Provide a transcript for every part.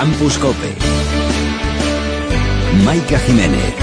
Campus Cope. Maika Jiménez.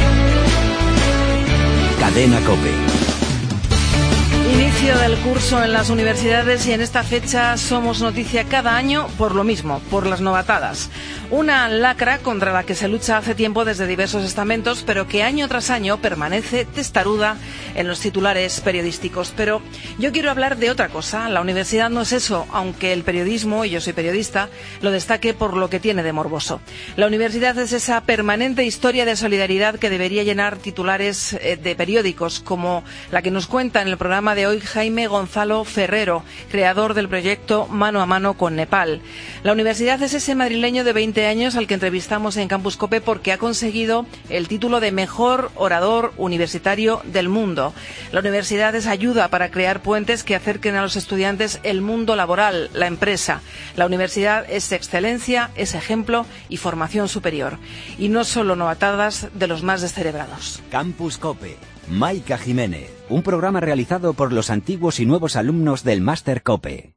Cadena Cope. Inicio del curso en las universidades y en esta fecha somos noticia cada año por lo mismo, por las novatadas. Una lacra contra la que se lucha hace tiempo desde diversos estamentos, pero que año tras año permanece testaruda en los titulares periodísticos. Pero yo quiero hablar de otra cosa. La universidad no es eso, aunque el periodismo, y yo soy periodista, lo destaque por lo que tiene de morboso. La universidad es esa permanente historia de solidaridad que debería llenar titulares de periódicos, como la que nos cuenta en el programa de hoy Jaime Gonzalo Ferrero, creador del proyecto Mano a Mano con Nepal. La universidad es ese madrileño de 20 años al que entrevistamos en Campus Cope porque ha conseguido el título de mejor orador universitario del mundo. La universidad es ayuda para crear puentes que acerquen a los estudiantes el mundo laboral, la empresa. La universidad es excelencia, es ejemplo y formación superior. Y no solo novatadas de los más descerebrados. Campus Cope. Maika Jiménez, un programa realizado por los antiguos y nuevos alumnos del Máster Cope.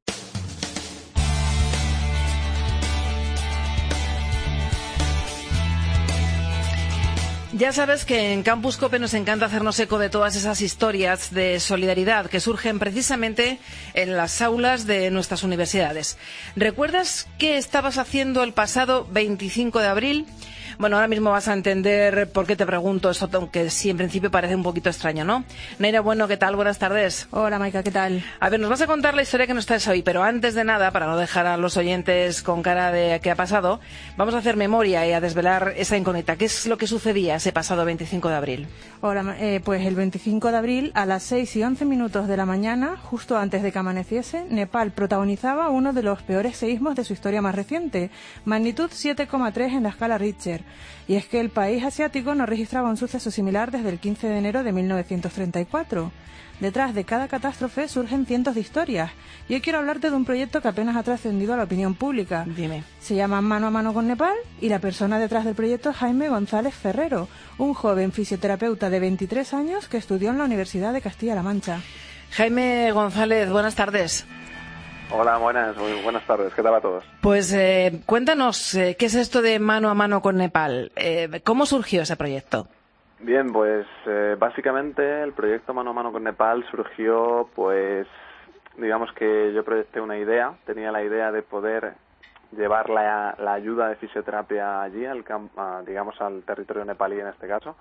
Ya sabes que en Campus Cope nos encanta hacernos eco de todas esas historias de solidaridad que surgen precisamente en las aulas de nuestras universidades. ¿Recuerdas qué estabas haciendo el pasado 25 de abril? Bueno, ahora mismo vas a entender por qué te pregunto eso, aunque sí, en principio parece un poquito extraño, ¿no? Naira, bueno, ¿qué tal? Buenas tardes. Hola, Maika, ¿qué tal? A ver, nos vas a contar la historia que nos traes hoy, pero antes de nada, para no dejar a los oyentes con cara de qué ha pasado, vamos a hacer memoria y a desvelar esa incógnita. ¿Qué es lo que sucedía ese pasado 25 de abril? Hola, pues el 25 de abril, a las 6:11 de la mañana, justo antes de que amaneciese, Nepal protagonizaba uno de los peores seísmos de su historia más reciente, magnitud 7,3 en la escala Richter. Y es que el país asiático no registraba un suceso similar desde el 15 de enero de 1934. Detrás de cada catástrofe surgen cientos de historias. Y hoy quiero hablarte de un proyecto que apenas ha trascendido a la opinión pública. Dime. Se llama Mano a Mano con Nepal y la persona detrás del proyecto es Jaime González Ferrero, un joven fisioterapeuta de 23 años que estudió en la Universidad de Castilla-La Mancha. Jaime González, buenas tardes. Hola, muy buenas tardes. ¿Qué tal a todos? Pues cuéntanos, ¿qué es esto de Mano a Mano con Nepal? ¿Cómo surgió ese proyecto? Bien, pues básicamente el proyecto Mano a Mano con Nepal surgió, pues digamos que yo proyecté una idea, tenía la idea de poder llevar la ayuda de fisioterapia allí, digamos al territorio nepalí en este caso,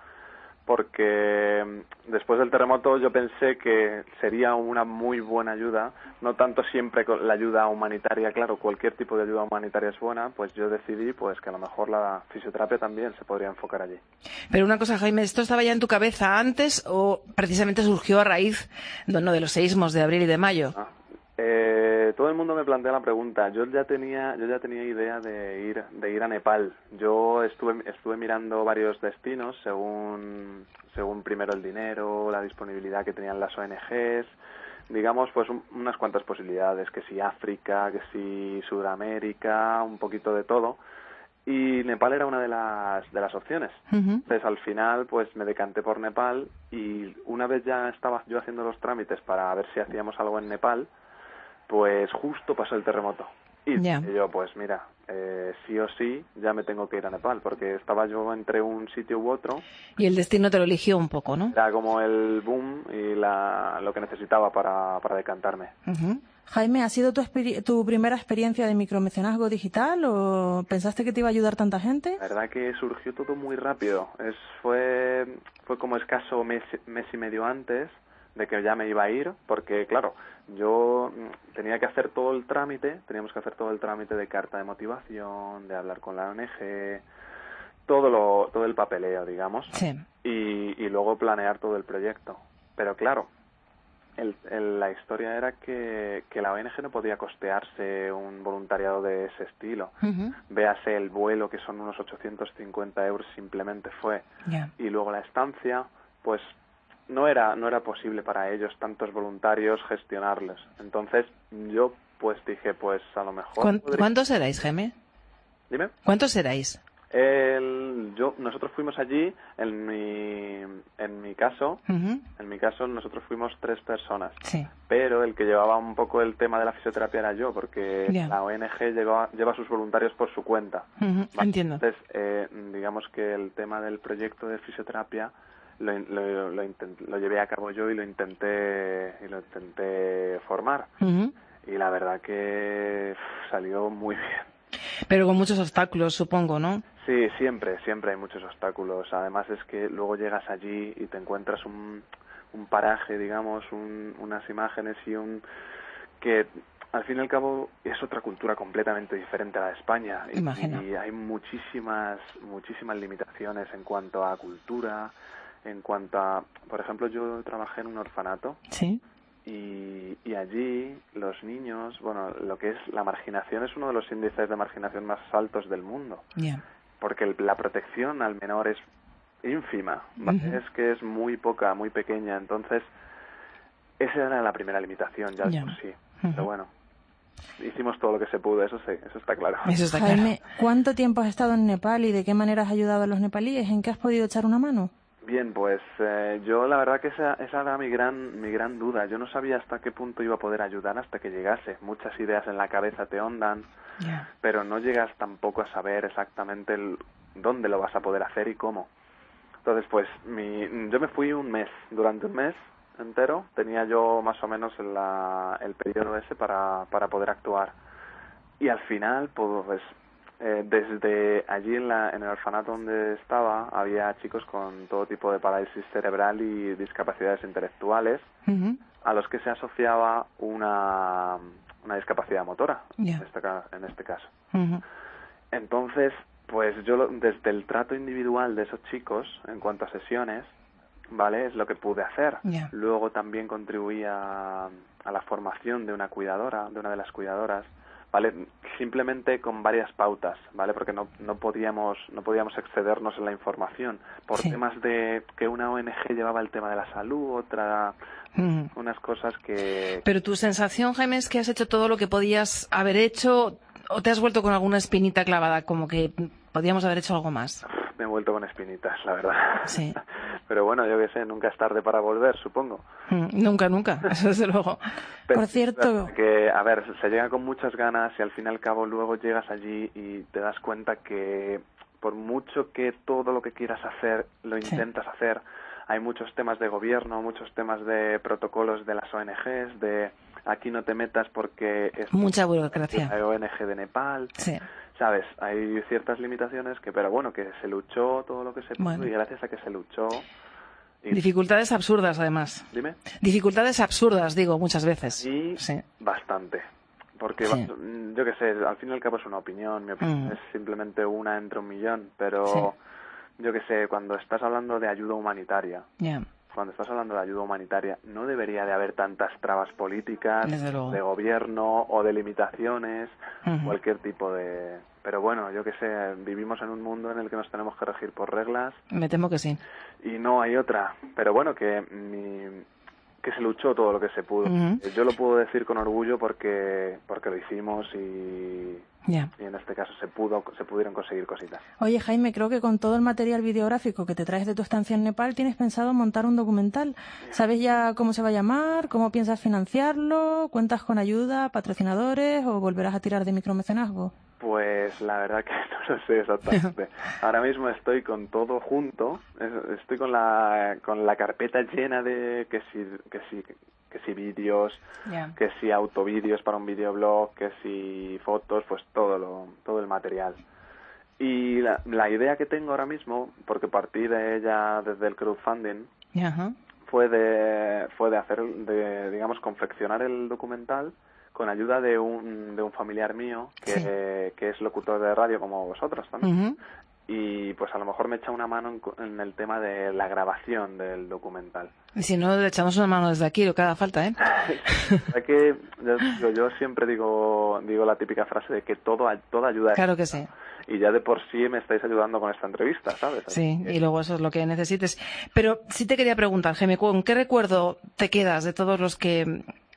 porque después del terremoto yo pensé que sería una muy buena ayuda, no tanto siempre con la ayuda humanitaria, claro, cualquier tipo de ayuda humanitaria es buena, pues yo decidí pues que a lo mejor la fisioterapia también se podría enfocar allí. Pero una cosa, Jaime, ¿esto estaba ya en tu cabeza antes o precisamente surgió a raíz de los seísmos de abril y de mayo? Todo el mundo me plantea la pregunta. Yo ya tenía idea de ir a Nepal. Yo estuve mirando varios destinos según primero el dinero, la disponibilidad que tenían las ONGs, digamos pues unas cuantas posibilidades, que si África, que si Sudamérica, un poquito de todo. Y Nepal era una de las opciones. Entonces al final pues me decanté por Nepal y una vez ya estaba yo haciendo los trámites para ver si hacíamos algo en Nepal, pues justo pasó el terremoto. Y yo, pues mira, sí o sí, ya me tengo que ir a Nepal, porque estaba yo entre un sitio u otro. Y el destino te lo eligió un poco, ¿no? Era como el boom y lo que necesitaba para decantarme. Jaime, ¿ha sido tu primera experiencia de micromecenazgo digital o pensaste que te iba a ayudar tanta gente? La verdad que surgió todo muy rápido. Fue como escaso mes y medio antes de que ya me iba a ir, porque claro, yo teníamos que hacer todo el trámite de carta de motivación, de hablar con la ONG, todo el papeleo, digamos, sí. y luego planear todo el proyecto. Pero claro, la historia era que la ONG no podía costearse un voluntariado de ese estilo. Véase el vuelo, que son unos 850 euros simplemente fue. Y luego la estancia, pues no era posible para ellos, tantos voluntarios, gestionarlos. Entonces yo pues dije, pues a lo mejor... ¿Cuántos erais, Jaime? Dime. ¿Cuántos erais? Nosotros fuimos allí, en mi caso, nosotros fuimos 3 personas. Sí. Pero el que llevaba un poco el tema de la fisioterapia era yo, porque la ONG lleva a sus voluntarios por su cuenta. Entiendo. Entonces, digamos que el tema del proyecto de fisioterapia lo llevé a cabo yo y lo intenté formar. Y la verdad que salió muy bien. Pero con muchos obstáculos, supongo, ¿no? Sí, siempre hay muchos obstáculos. Además es que luego llegas allí y te encuentras un paraje, digamos, unas imágenes que al fin y al cabo es otra cultura completamente diferente a la de España. Imagino. Y hay muchísimas limitaciones en cuanto a cultura, en cuanto a... Por ejemplo, yo trabajé en un orfanato. Sí. Y allí los niños, bueno, lo que es la marginación es uno de los índices de marginación más altos del mundo. Porque la protección al menor es ínfima, ¿vale? Es que es muy poca, muy pequeña. Entonces, esa era la primera limitación, ya de por sí. Pero bueno, hicimos todo lo que se pudo, eso sí, eso está claro. Jaime, ¿cuánto tiempo has estado en Nepal y de qué manera has ayudado a los nepalíes? ¿En qué has podido echar una mano? Bien, pues yo la verdad que esa era mi gran duda. Yo no sabía hasta qué punto iba a poder ayudar hasta que llegase. Muchas ideas en la cabeza te hondan, pero no llegas tampoco a saber exactamente dónde lo vas a poder hacer y cómo. Entonces, pues yo me fui durante un mes entero. Tenía yo más o menos el periodo ese para poder actuar. Y al final, pues... desde allí en el orfanato donde estaba había chicos con todo tipo de parálisis cerebral y discapacidades intelectuales a los que se asociaba una discapacidad motora en este caso. Entonces, pues yo desde el trato individual de esos chicos en cuanto a sesiones, ¿vale? Es lo que pude hacer. Luego también contribuía a la formación de una de las cuidadoras, ¿vale? Simplemente con varias pautas, ¿vale? Porque no podíamos excedernos en la información por temas de que una ONG llevaba el tema de la salud, otra unas cosas que... Pero tu sensación, Jaime, es que has hecho todo lo que podías haber hecho, o te has vuelto con alguna espinita clavada, como que podíamos haber hecho algo más. Me he vuelto con espinitas, la verdad. Sí. Pero bueno, yo qué sé, nunca es tarde para volver, supongo. Nunca, eso desde luego. Pero por cierto... que, a ver, se llega con muchas ganas y al fin y al cabo luego llegas allí y te das cuenta que por mucho que todo lo que quieras hacer, lo intentas hacer, hay muchos temas de gobierno, muchos temas de protocolos de las ONGs, de aquí no te metas porque es mucha burocracia. La ONG de Nepal. Sí. ¿Sabes? Hay ciertas limitaciones pero bueno, que se luchó todo lo que se pudo y gracias a que se luchó... Dificultades absurdas, además. Dime. Dificultades absurdas, digo, muchas veces. Y bastante. Porque, yo qué sé, al fin y al cabo es una opinión. Mi opinión es simplemente una entre un millón. Pero, yo qué sé, cuando estás hablando de ayuda humanitaria... Cuando estás hablando de ayuda humanitaria, no debería de haber tantas trabas políticas, de gobierno o de limitaciones, cualquier tipo de... Pero bueno, yo qué sé, vivimos en un mundo en el que nos tenemos que regir por reglas. Me temo que sí. Y no hay otra. Pero bueno, que se luchó todo lo que se pudo. Yo lo puedo decir con orgullo porque lo hicimos y en este caso se pudieron conseguir cositas. Oye, Jaime, creo que con todo el material videográfico que te traes de tu estancia en Nepal tienes pensado montar un documental. ¿Sabes ya cómo se va a llamar? ¿Cómo piensas financiarlo? ¿Cuentas con ayuda, patrocinadores o volverás a tirar de micromecenazgo? Pues la verdad que no lo sé exactamente. Ahora mismo estoy con todo junto, estoy con la carpeta llena de que si vídeos, que si autovídeos para un videoblog, que si fotos, pues todo el material. Y la idea que tengo ahora mismo, porque partí de ella desde el crowdfunding, fue de hacer, digamos, confeccionar el documental con ayuda de un familiar mío que es locutor de radio como vosotros también. Y pues a lo mejor me echa una mano en el tema de la grabación del documental. Y si no, le echamos una mano desde aquí, lo que haga falta, ¿eh? Es que yo siempre digo la típica frase de que todo ayuda. Claro que sí. Y ya de por sí me estáis ayudando con esta entrevista, ¿sabes? Sí, y luego eso es lo que necesites. Pero sí te quería preguntar, Jaime, ¿con qué recuerdo te quedas de todos los que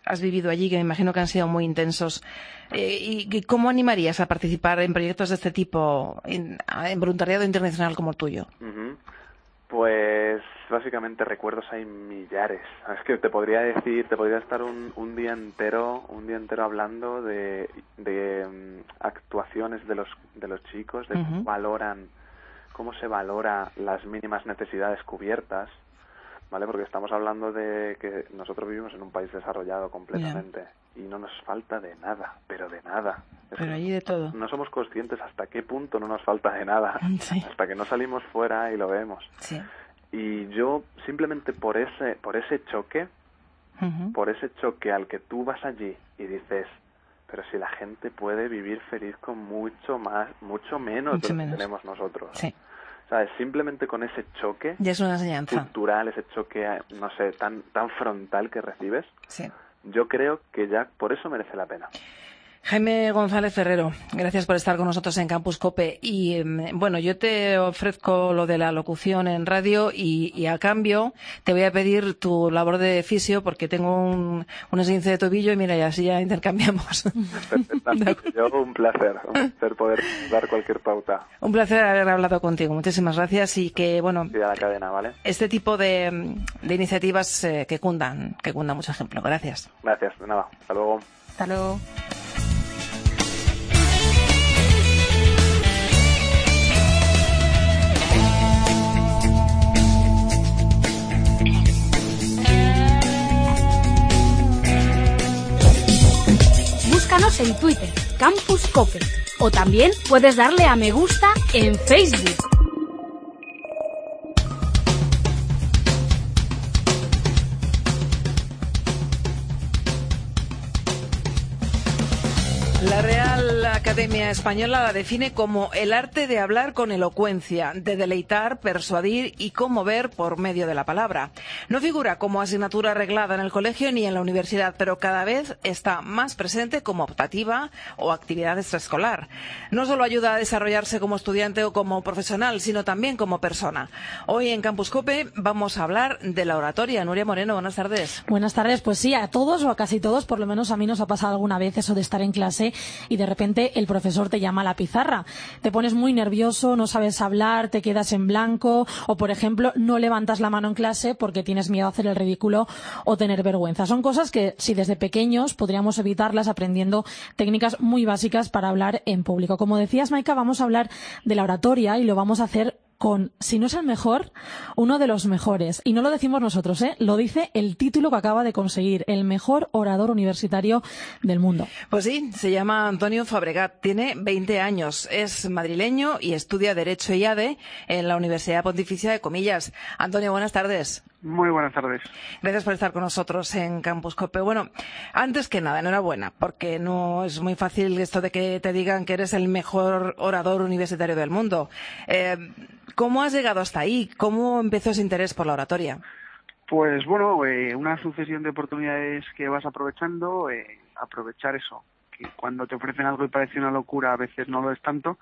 has vivido allí, que me imagino que han sido muy intensos. ¿Y cómo animarías a participar en proyectos de este tipo, en voluntariado internacional como el tuyo? Uh-huh. Pues básicamente recuerdos hay millares. Es que te podría estar un día entero hablando de actuaciones de los chicos, de cómo se valora las mínimas necesidades cubiertas, ¿vale? Porque estamos hablando de que nosotros vivimos en un país desarrollado completamente y no nos falta de nada, pero de nada. Pero allí de todo. No somos conscientes hasta qué punto no nos falta de nada, hasta que no salimos fuera y lo vemos. Sí. Y yo simplemente por ese choque, por ese choque al que tú vas allí y dices, pero si la gente puede vivir feliz con mucho menos de lo que tenemos nosotros. Sí. ¿Sabes? Simplemente con ese choque ya es una enseñanza cultural, ese choque, no sé, tan frontal que recibes, sí. Yo creo que ya por eso merece la pena. Jaime González Ferrero, gracias por estar con nosotros en Campus COPE. Y bueno, yo te ofrezco lo de la locución en radio y a cambio te voy a pedir tu labor de fisio porque tengo un esguince de tobillo y mira, y así ya intercambiamos. Yo un placer poder dar cualquier pauta. Un placer haber hablado contigo. Muchísimas gracias y que, bueno, sí, a la cadena, ¿vale? Este tipo de iniciativas que cundan mucho ejemplo. Gracias. Gracias, de nada. Hasta luego. Hasta luego. Búscanos en Twitter, Campus Cope, o también puedes darle a me gusta en Facebook. La Real Academia Española la define como el arte de hablar con elocuencia, de deleitar, persuadir y conmover por medio de la palabra. No figura como asignatura reglada en el colegio ni en la universidad, pero cada vez está más presente como optativa o actividad extraescolar. No solo ayuda a desarrollarse como estudiante o como profesional, sino también como persona. Hoy en Campus COPE vamos a hablar de la oratoria. Nuria Moreno, buenas tardes. Buenas tardes, pues sí, a todos o a casi todos, por lo menos a mí nos ha pasado alguna vez eso de estar en clase y de repente el profesor te llama a la pizarra. Te pones muy nervioso, no sabes hablar, te quedas en blanco o, por ejemplo, no levantas la mano en clase porque tienes miedo a hacer el ridículo o tener vergüenza. Son cosas que, si desde pequeños, podríamos evitarlas aprendiendo técnicas muy básicas para hablar en público. Como decías, Maika, vamos a hablar de la oratoria y lo vamos a hacer con, si no es el mejor, uno de los mejores. Y no lo decimos nosotros, lo dice el título que acaba de conseguir, el mejor orador universitario del mundo. Pues sí, se llama Antonio Fabregat, tiene 20 años, es madrileño y estudia Derecho y ADE en la Universidad Pontificia de Comillas. Antonio, buenas tardes. Muy buenas tardes. Gracias por estar con nosotros en Campus COPE. Bueno, antes que nada, enhorabuena, porque no es muy fácil esto de que te digan que eres el mejor orador universitario del mundo. ¿Cómo has llegado hasta ahí? ¿Cómo empezó ese interés por la oratoria? Pues bueno, una sucesión de oportunidades que vas aprovechando, aprovechar eso, que cuando te ofrecen algo y parece una locura a veces no lo es tanto,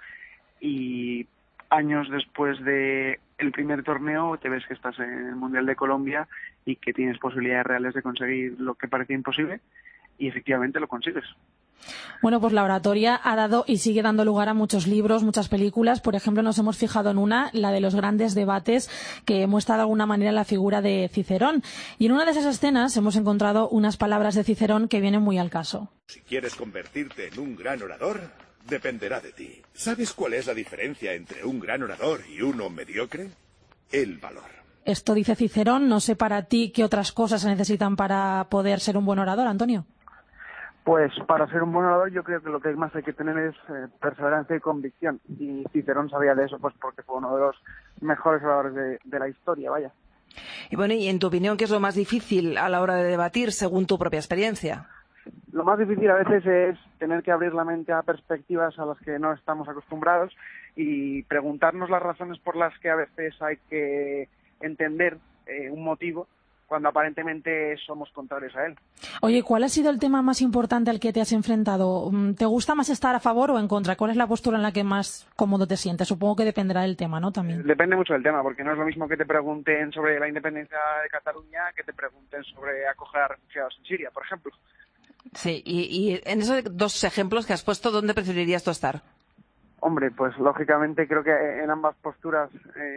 y años después de el primer torneo te ves que estás en el Mundial de Colombia y que tienes posibilidades reales de conseguir lo que parecía imposible y efectivamente lo consigues. Bueno, pues la oratoria ha dado y sigue dando lugar a muchos libros, muchas películas. Por ejemplo, nos hemos fijado en una, la de los grandes debates, que muestra de alguna manera la figura de Cicerón. Y en una de esas escenas hemos encontrado unas palabras de Cicerón que vienen muy al caso. Si quieres convertirte en un gran orador, dependerá de ti. ¿Sabes cuál es la diferencia entre un gran orador y uno mediocre? El valor. Esto dice Cicerón. No sé para ti qué otras cosas se necesitan para poder ser un buen orador, Antonio. Pues para ser un buen orador yo creo que lo que más hay que tener es perseverancia y convicción. Y Cicerón sabía de eso pues porque fue uno de los mejores oradores de la historia, vaya. Y bueno, y en tu opinión, ¿qué es lo más difícil a la hora de debatir según tu propia experiencia? Lo más difícil a veces es tener que abrir la mente a perspectivas a las que no estamos acostumbrados y preguntarnos las razones por las que a veces hay que entender un motivo cuando aparentemente somos contrarios a él. Oye, ¿cuál ha sido el tema más importante al que te has enfrentado? ¿Te gusta más estar a favor o en contra? ¿Cuál es la postura en la que más cómodo te sientes? Supongo que dependerá del tema, ¿no? También. Depende mucho del tema, porque no es lo mismo que te pregunten sobre la independencia de Cataluña que te pregunten sobre acoger a refugiados en Siria, por ejemplo. Sí, y en esos dos ejemplos que has puesto, ¿dónde preferirías tú estar? Hombre, pues lógicamente creo que en ambas posturas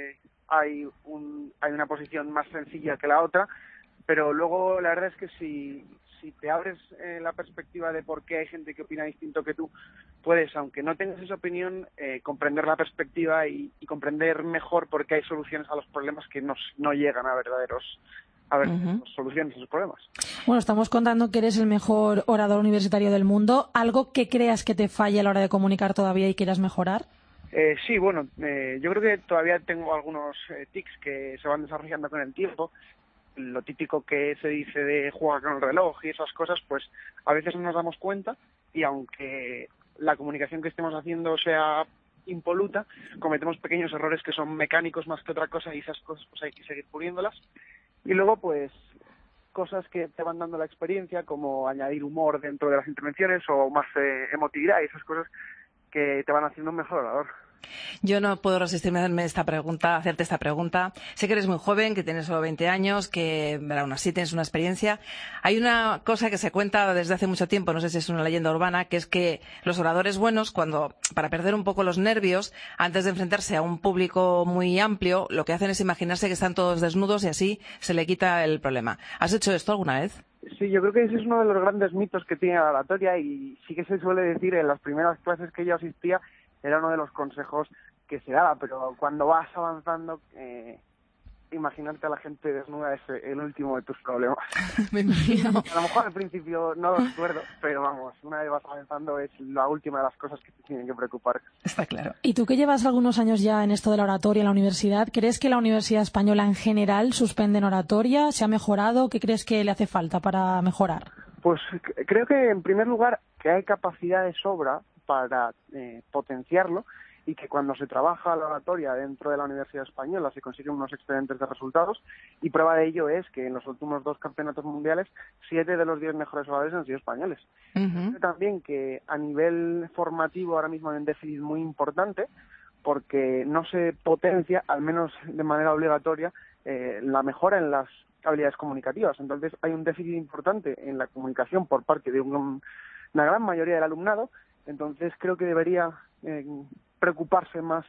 hay una posición más sencilla que la otra, pero luego la verdad es que si te abres la perspectiva de por qué hay gente que opina distinto que tú, puedes, aunque no tengas esa opinión, comprender la perspectiva y comprender mejor por qué hay soluciones a los problemas que no llegan a verdaderos soluciones a esos problemas. Bueno, estamos contando que eres el mejor orador universitario del mundo. ¿Algo que creas que te falle a la hora de comunicar todavía y quieras mejorar? Sí, bueno, yo creo que todavía tengo algunos tics que se van desarrollando con el tiempo. Lo típico que se dice de jugar con el reloj y esas cosas, pues a veces no nos damos cuenta, y aunque la comunicación que estemos haciendo sea impoluta, cometemos pequeños errores que son mecánicos más que otra cosa, y esas cosas pues hay que seguir puliéndolas. Y luego pues cosas que te van dando la experiencia, como añadir humor dentro de las intervenciones o más emotividad y esas cosas que te van haciendo un mejor orador. Yo no puedo resistirme a hacerte esta pregunta. Sé que eres muy joven, que tienes solo 20 años, que aún así tienes una experiencia. Hay una cosa que se cuenta desde hace mucho tiempo, no sé si es una leyenda urbana, que es que los oradores buenos, para perder un poco los nervios, antes de enfrentarse a un público muy amplio, lo que hacen es imaginarse que están todos desnudos y así se le quita el problema. ¿Has hecho esto alguna vez? Sí, yo creo que ese es uno de los grandes mitos que tiene la oratoria, y sí que se suele decir en las primeras clases que yo asistía, era uno de los consejos que se daba, pero cuando vas avanzando, imaginarte a la gente desnuda es el último de tus problemas. Me imagino. A lo mejor al principio no lo recuerdo, pero vamos, una vez vas avanzando es la última de las cosas que te tienen que preocupar. Está claro. Y tú que llevas algunos años ya en esto de la oratoria en la universidad, ¿crees que la Universidad Española en general suspende en oratoria? ¿Se ha mejorado? ¿Qué crees que le hace falta para mejorar? Pues creo que en primer lugar que hay capacidad de sobra para potenciarlo, y que cuando se trabaja la oratoria dentro de la Universidad Española se consiguen unos excelentes resultados, y prueba de ello es que en los últimos 2 campeonatos mundiales 7 de los 10 mejores oradores han sido españoles. Creo también que a nivel formativo ahora mismo hay un déficit muy importante, porque no se potencia, al menos de manera obligatoria, la mejora en las habilidades comunicativas. Entonces hay un déficit importante en la comunicación por parte de una gran mayoría del alumnado. Entonces creo que debería preocuparse más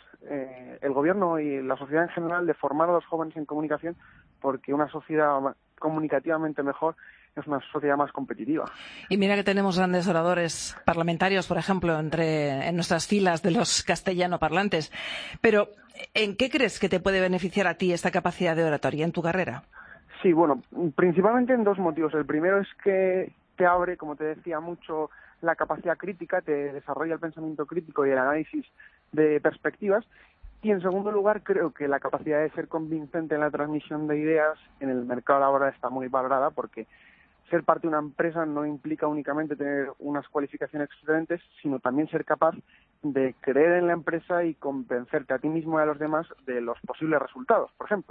el gobierno y la sociedad en general de formar a los jóvenes en comunicación, porque una sociedad comunicativamente mejor es una sociedad más competitiva. Y mira que tenemos grandes oradores parlamentarios, por ejemplo, en nuestras filas de los castellanoparlantes. Pero, ¿en qué crees que te puede beneficiar a ti esta capacidad de oratoria en tu carrera? Sí, bueno, principalmente en 2 motivos. El primero es que te abre, como te decía, mucho la capacidad crítica, te desarrolla el pensamiento crítico y el análisis de perspectivas. Y en segundo lugar, creo que la capacidad de ser convincente en la transmisión de ideas en el mercado laboral está muy valorada, porque ser parte de una empresa no implica únicamente tener unas cualificaciones excelentes, sino también ser capaz de creer en la empresa y convencerte a ti mismo y a los demás de los posibles resultados, por ejemplo.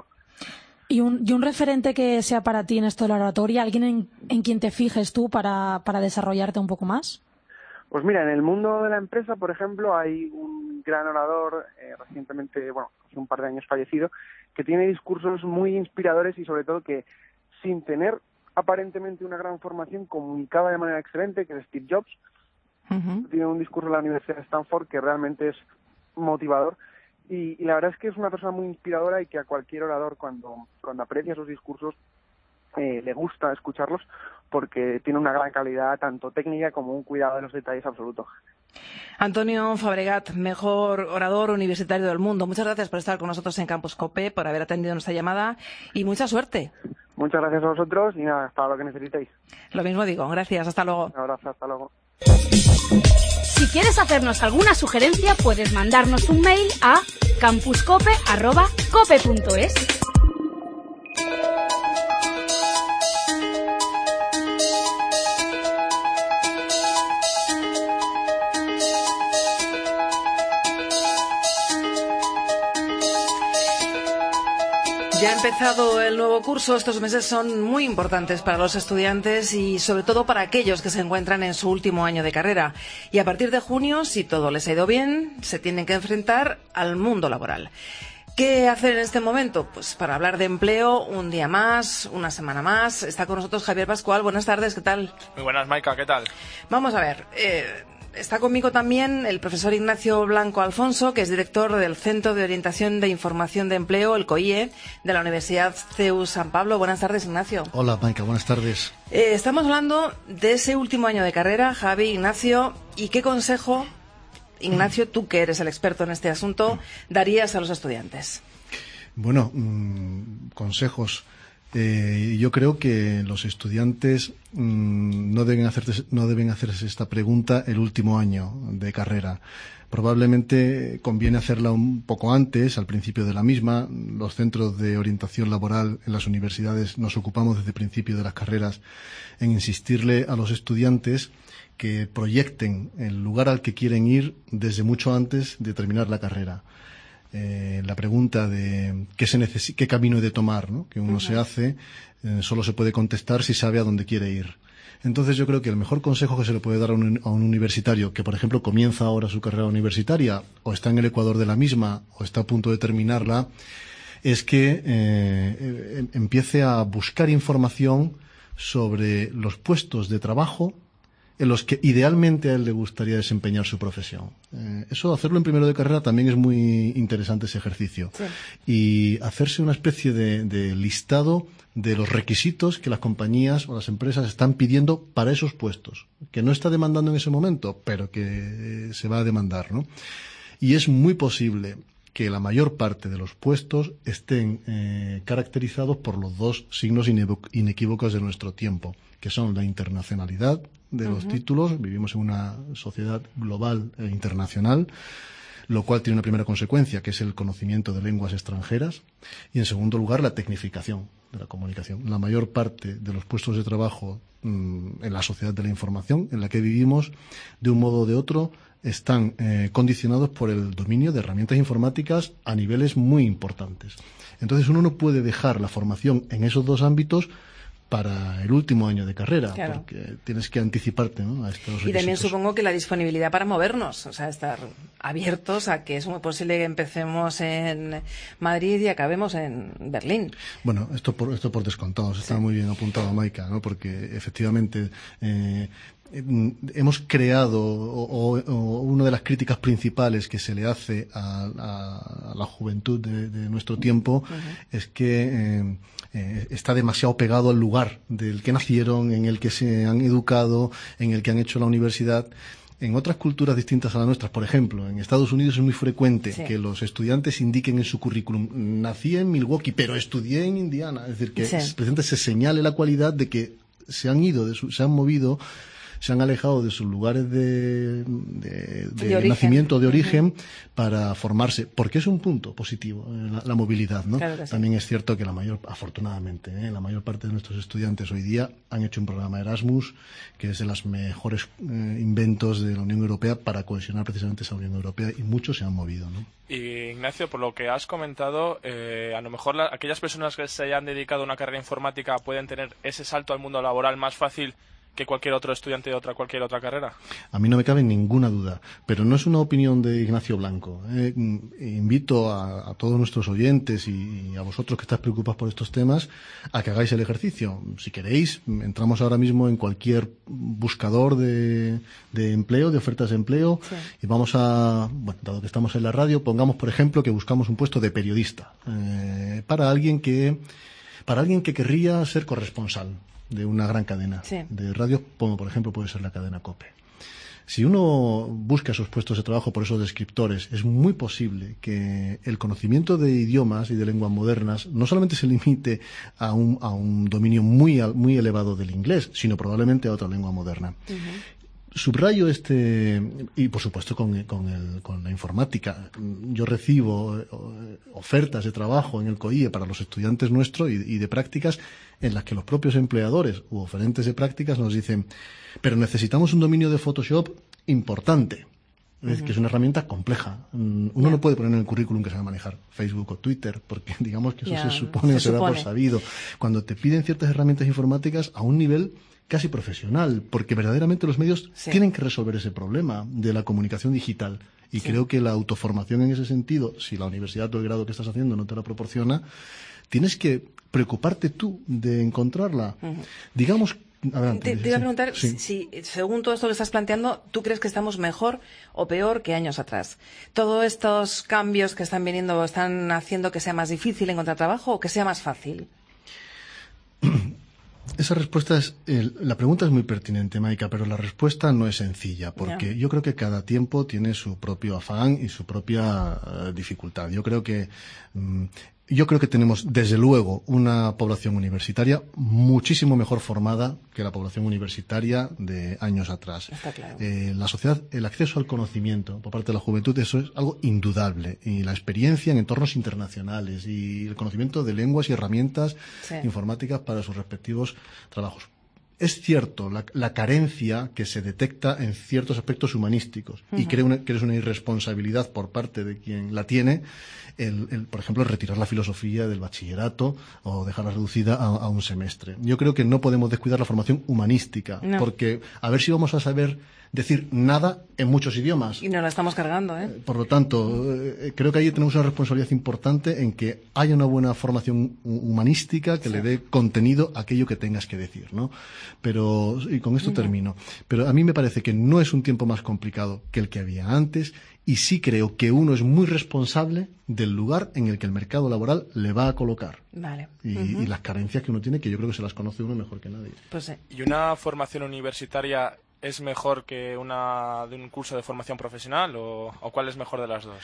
¿Y un referente que sea para ti en esto de la oratoria? ¿Alguien en quien te fijes tú para desarrollarte un poco más? Pues mira, en el mundo de la empresa, por ejemplo, hay un gran orador, recientemente, hace un par de años fallecido, que tiene discursos muy inspiradores y sobre todo que, sin tener aparentemente una gran formación, comunicaba de manera excelente, que es Steve Jobs. Tiene un discurso en la Universidad de Stanford que realmente es motivador. Y la verdad es que es una persona muy inspiradora, y que a cualquier orador, cuando aprecia sus discursos, le gusta escucharlos, porque tiene una gran calidad tanto técnica como un cuidado de los detalles absoluto. Antonio Fabregat, mejor orador universitario del mundo. Muchas gracias por estar con nosotros en Campus COPE, por haber atendido nuestra llamada, y mucha suerte. Muchas gracias a vosotros, y nada, hasta lo que necesitéis. Lo mismo digo, gracias, hasta luego. Un abrazo, hasta luego. Si quieres hacernos alguna sugerencia, puedes mandarnos un mail a campuscope@cope.es. Ya ha empezado el nuevo curso. Estos meses son muy importantes para los estudiantes y sobre todo para aquellos que se encuentran en su último año de carrera. Y a partir de junio, si todo les ha ido bien, se tienen que enfrentar al mundo laboral. ¿Qué hacer en este momento? Pues para hablar de empleo, un día más, una semana más. Está con nosotros Javier Pascual. Buenas tardes, ¿qué tal? Muy buenas, Maika, ¿qué tal? Vamos a ver, está conmigo también el profesor Ignacio Blanco Alfonso, que es director del Centro de Orientación de Información de Empleo, el COIE, de la Universidad CEU San Pablo. Buenas tardes, Ignacio. Hola, Maika, buenas tardes. Estamos hablando de ese último año de carrera, Javi, Ignacio, ¿y qué consejo, Ignacio, tú que eres el experto en este asunto, darías a los estudiantes? Bueno, consejos. Yo creo que los estudiantes no deben hacerse esta pregunta el último año de carrera. Probablemente conviene hacerla un poco antes, al principio de la misma. Los centros de orientación laboral en las universidades nos ocupamos desde el principio de las carreras en insistirle a los estudiantes que proyecten el lugar al que quieren ir desde mucho antes de terminar la carrera. La pregunta de qué camino he de tomar, ¿no?, que uno se hace, solo se puede contestar si sabe a dónde quiere ir. Entonces yo creo que el mejor consejo que se le puede dar a un universitario que, por ejemplo, comienza ahora su carrera universitaria o está en el ecuador de la misma o está a punto de terminarla, es que empiece a buscar información sobre los puestos de trabajo en los que idealmente a él le gustaría desempeñar su profesión. Eso, hacerlo en primero de carrera, también es muy interesante ese ejercicio. Sí. Y hacerse una especie de listado de los requisitos que las compañías o las empresas están pidiendo para esos puestos, que no está demandando en ese momento, pero que se va a demandar, ¿no? Y es muy posible que la mayor parte de los puestos estén caracterizados por los dos signos inequívocos de nuestro tiempo, que son la internacionalidad de los títulos. Vivimos en una sociedad global e internacional, lo cual tiene una primera consecuencia, que es el conocimiento de lenguas extranjeras, y en segundo lugar la tecnificación de la comunicación. La mayor parte de los puestos de trabajo en la sociedad de la información en la que vivimos, de un modo o de otro, están condicionados por el dominio de herramientas informáticas a niveles muy importantes. Entonces uno no puede dejar la formación en esos dos ámbitos para el último año de carrera, claro, porque tienes que anticiparte, ¿no?, a estos requisitos. Y también supongo que la disponibilidad para movernos, o sea, estar abiertos a que es muy posible que empecemos en Madrid y acabemos en Berlín. Bueno, esto por descontado, está muy bien apuntado, Maika, ¿no?, porque efectivamente hemos creado, o una de las críticas principales que se le hace a la juventud de nuestro tiempo es que está demasiado pegado al lugar del que nacieron, en el que se han educado, en el que han hecho la universidad. En otras culturas distintas a las nuestras, por ejemplo, en Estados Unidos es muy frecuente que los estudiantes indiquen en su currículum: nací en Milwaukee, pero estudié en Indiana. Es decir, que precisamente se señale la cualidad de que se han ido, se han movido, se han alejado de sus lugares de nacimiento, de origen, para formarse, porque es un punto positivo, la movilidad, ¿no? Claro que sí. También es cierto que afortunadamente, la mayor parte de nuestros estudiantes hoy día han hecho un programa Erasmus, que es de los mejores inventos de la Unión Europea para cohesionar precisamente esa Unión Europea, y muchos se han movido, ¿no? Y Ignacio, por lo que has comentado, a lo mejor aquellas personas que se hayan dedicado a una carrera informática pueden tener ese salto al mundo laboral más fácil que cualquier otro estudiante de cualquier otra carrera. A mí no me cabe ninguna duda, pero no es una opinión de Ignacio Blanco. Invito a todos nuestros oyentes y a vosotros que estáis preocupados por estos temas a que hagáis el ejercicio. Si queréis, entramos ahora mismo en cualquier buscador de empleo, de ofertas de empleo, y vamos a, bueno, dado que estamos en la radio, pongamos por ejemplo que buscamos un puesto de periodista para alguien que querría ser corresponsal de una gran cadena de radio, como por ejemplo puede ser la cadena COPE. Si uno busca esos puestos de trabajo por esos descriptores, es muy posible que el conocimiento de idiomas y de lenguas modernas no solamente se limite a un dominio muy elevado del inglés, sino probablemente a otra lengua moderna. Subrayo y por supuesto con la informática. Yo recibo ofertas de trabajo en el COIE para los estudiantes nuestros y de prácticas, en las que los propios empleadores u oferentes de prácticas nos dicen: pero necesitamos un dominio de Photoshop importante. Es decir, que es una herramienta compleja. Uno no puede poner en el currículum que sabe manejar Facebook o Twitter, porque digamos que eso se supone, se da por sabido. Cuando te piden ciertas herramientas informáticas a un nivel casi profesional, porque verdaderamente los medios tienen que resolver ese problema de la comunicación digital. Y creo que la autoformación en ese sentido, si la universidad o el grado que estás haciendo no te la proporciona, tienes que preocuparte tú de encontrarla. Digamos, adelante, te iba a preguntar si, según todo esto que estás planteando, ¿tú crees que estamos mejor o peor que años atrás? ¿Todos estos cambios que están viniendo están haciendo que sea más difícil encontrar trabajo o que sea más fácil? Esa respuesta la pregunta es muy pertinente, Maika, pero la respuesta no es sencilla, porque yo creo que cada tiempo tiene su propio afán y su propia dificultad. Yo creo que tenemos, desde luego, una población universitaria muchísimo mejor formada que la población universitaria de años atrás. Está claro. La sociedad, el acceso al conocimiento por parte de la juventud, eso es algo indudable. Y la experiencia en entornos internacionales y el conocimiento de lenguas y herramientas informáticas para sus respectivos trabajos. Es cierto la carencia que se detecta en ciertos aspectos humanísticos y creo que es una irresponsabilidad por parte de quien la tiene por ejemplo, retirar la filosofía del bachillerato o dejarla reducida a un semestre. Yo creo que no podemos descuidar la formación humanística, porque a ver si vamos a saber decir nada en muchos idiomas. Y nos la estamos cargando, ¿eh? Por lo tanto, creo que ahí tenemos una responsabilidad importante en que haya una buena formación humanística que le dé contenido a aquello que tengas que decir, ¿no? Pero, y con esto termino, pero a mí me parece que no es un tiempo más complicado que el que había antes, y sí creo que uno es muy responsable del lugar en el que el mercado laboral le va a colocar. Vale. Y las carencias que uno tiene, que yo creo que se las conoce uno mejor que nadie. Pues ¿Y una formación universitaria es mejor que de un curso de formación profesional o cuál es mejor de las dos?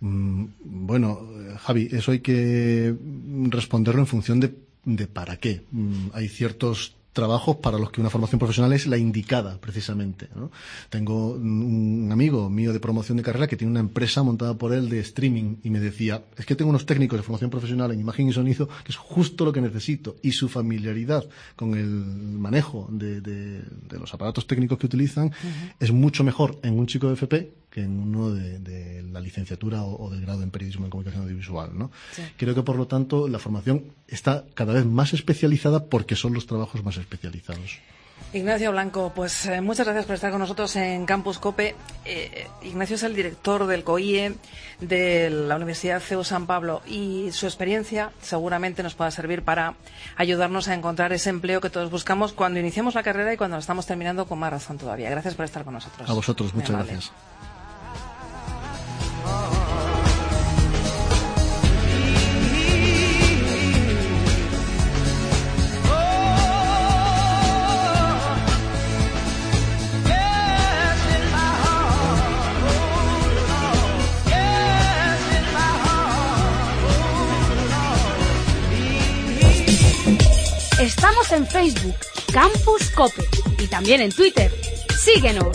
Bueno, Javi, eso hay que responderlo en función de para qué. Hay ciertos trabajos para los que una formación profesional es la indicada, precisamente, ¿no? Tengo un amigo mío de promoción de carrera que tiene una empresa montada por él de streaming y me decía, es que tengo unos técnicos de formación profesional en imagen y sonido que es justo lo que necesito, y su familiaridad con el manejo de los aparatos técnicos que utilizan es mucho mejor en un chico de FP que en uno de la licenciatura o del grado en periodismo en comunicación audiovisual, ¿no? Creo que, por lo tanto, la formación está cada vez más especializada porque son los trabajos más especializados. Ignacio Blanco, pues muchas gracias por estar con nosotros en Campus COPE. Ignacio es el director del COIE de la Universidad CEU San Pablo y su experiencia seguramente nos pueda servir para ayudarnos a encontrar ese empleo que todos buscamos cuando iniciamos la carrera y cuando la estamos terminando con más razón todavía. Gracias por estar con nosotros. A vosotros, muchas gracias. Estamos en Facebook, Campus COPE, y también en Twitter. ¡Síguenos!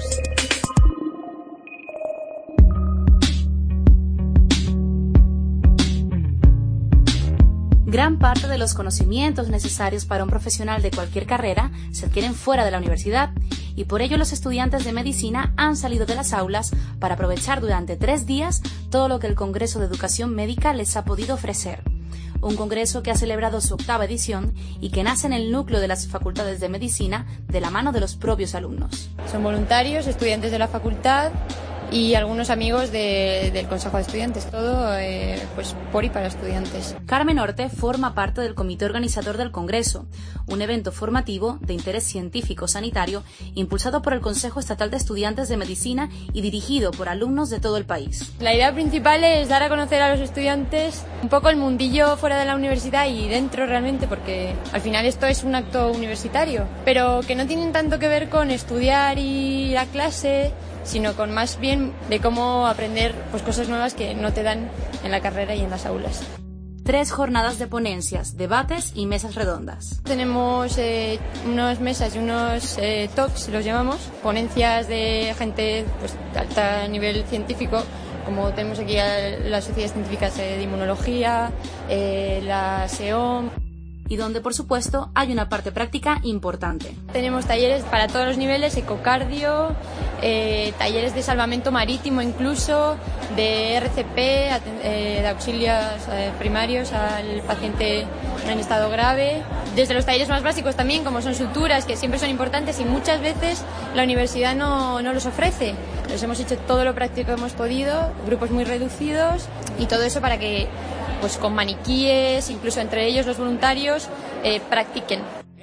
Gran parte de los conocimientos necesarios para un profesional de cualquier carrera se adquieren fuera de la universidad, y por ello los estudiantes de medicina han salido de las aulas para aprovechar durante 3 días todo lo que el Congreso de Educación Médica les ha podido ofrecer. Un congreso que ha celebrado su 8ª edición y que nace en el núcleo de las facultades de medicina de la mano de los propios alumnos. Son voluntarios, estudiantes de la facultad y algunos amigos del Consejo de Estudiantes, todo pues por y para estudiantes. Carmen Orte forma parte del comité organizador del Congreso, un evento formativo de interés científico-sanitario impulsado por el Consejo Estatal de Estudiantes de Medicina y dirigido por alumnos de todo el país. La idea principal es dar a conocer a los estudiantes un poco el mundillo fuera de la universidad y dentro realmente, porque al final esto es un acto universitario, pero que no tienen tanto que ver con estudiar y la clase, sino con más bien de cómo aprender pues cosas nuevas que no te dan en la carrera y en las aulas. 3 jornadas de ponencias, debates y mesas redondas. Tenemos unas mesas y unos talks, los llamamos, ponencias de gente pues, de alto nivel científico, como tenemos aquí las sociedades científicas de inmunología, la SEOM. Y donde, por supuesto, hay una parte práctica importante. Tenemos talleres para todos los niveles, ecocardio, talleres de salvamento marítimo incluso, de RCP, de auxilios primarios al paciente en estado grave, desde los talleres más básicos también, como son suturas, que siempre son importantes y muchas veces la universidad no los ofrece. Los hemos hecho todo lo práctico que hemos podido, grupos muy reducidos y todo eso para que, pues con maniquíes, incluso entre ellos los voluntarios, practiquen.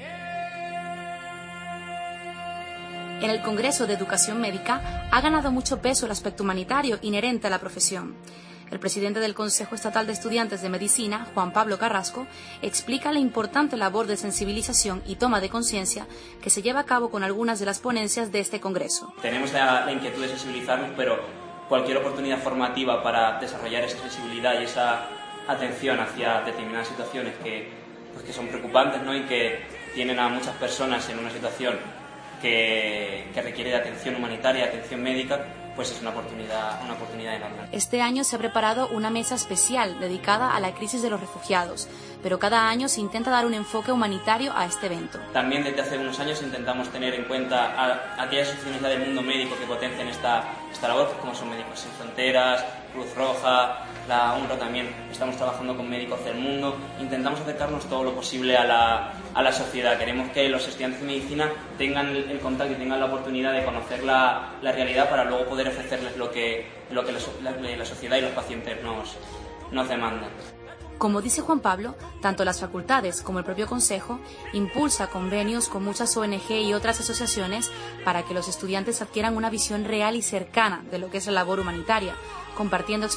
En el Congreso de Educación Médica ha ganado mucho peso el aspecto humanitario inherente a la profesión. El presidente del Consejo Estatal de Estudiantes de Medicina, Juan Pablo Carrasco, explica la importante labor de sensibilización y toma de conciencia que se lleva a cabo con algunas de las ponencias de este Congreso. Tenemos la inquietud de sensibilizarnos, pero cualquier oportunidad formativa para desarrollar esa sensibilidad y esa atención hacia determinadas situaciones que son preocupantes, ¿no? Y que tienen a muchas personas en una situación que requiere de atención humanitaria, atención médica, pues es una oportunidad enorme. Este año se ha preparado una mesa especial dedicada a la crisis de los refugiados, pero cada año se intenta dar un enfoque humanitario a este evento. También desde hace unos años intentamos tener en cuenta a aquellas asociaciones del mundo médico que potencian esta labor, como son Médicos Sin Fronteras, Cruz Roja, la UNRWA también. Estamos trabajando con Médicos del Mundo, intentamos acercarnos todo lo posible a la sociedad. Queremos que los estudiantes de medicina tengan el contacto y tengan la oportunidad de conocer la realidad para luego poder ofrecerles lo que la sociedad y los pacientes nos demandan. Como dice Juan Pablo, tanto las facultades como el propio Consejo impulsa convenios con muchas ONG y otras asociaciones para que los estudiantes adquieran una visión real y cercana de lo que es la labor humanitaria, compartiendo